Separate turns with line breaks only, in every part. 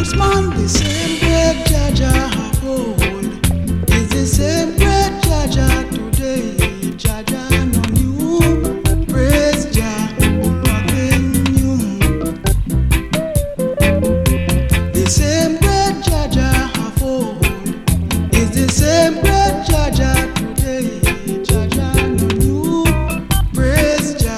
man, the same great Jaja of old is the same great Jaja today. Jaja no new, praise Jah, nothing new. The same great Jaja of old is the same great Jaja today. Jaja no new, praise Jah.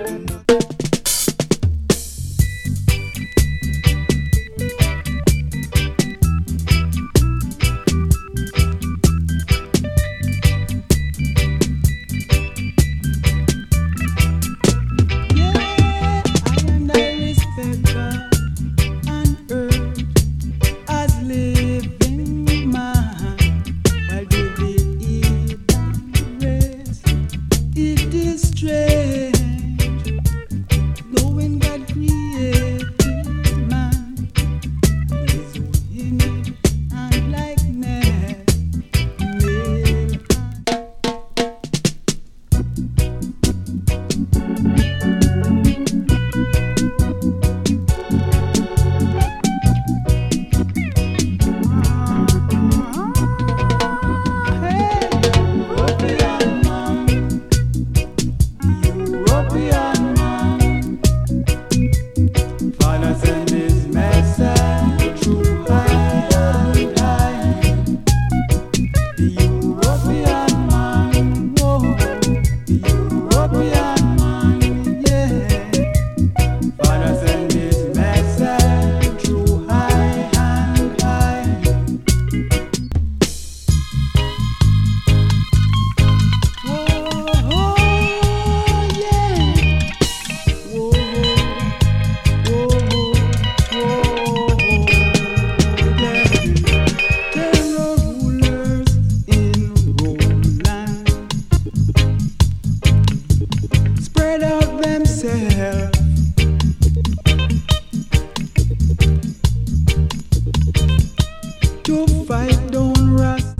To fight don't rust.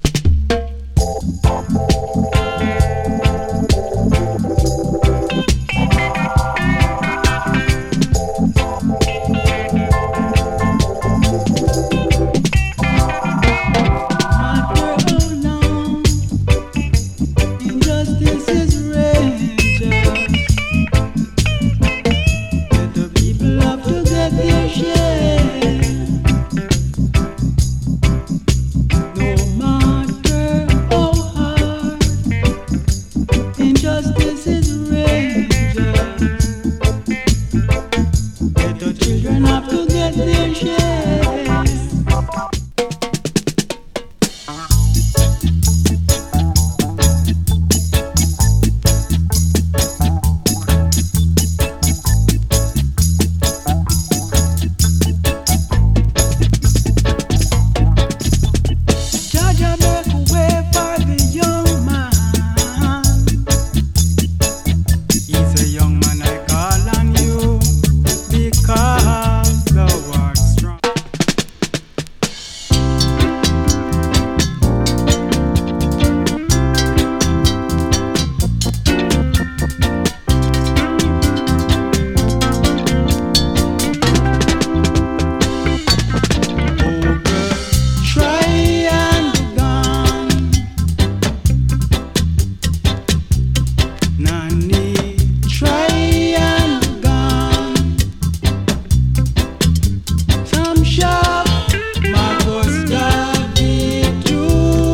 Injustice is raging. Let the people have to get their share. No matter how hard, injustice is raging. Let the children have to get their share. Jaja make a way for the young man. He's a young man, I call on you because thou art strong. Oh girl, try and be gone. Nanny, try and be gone. Some shop, Marcus David too.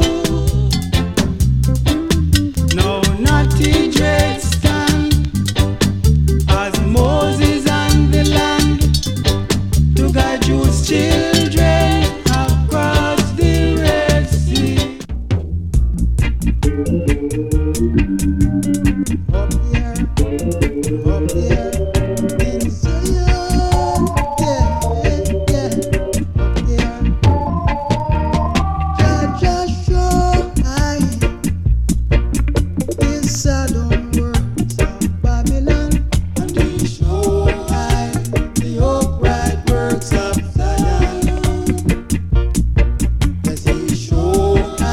No, not TJ stand as Moses and the land to guide you still.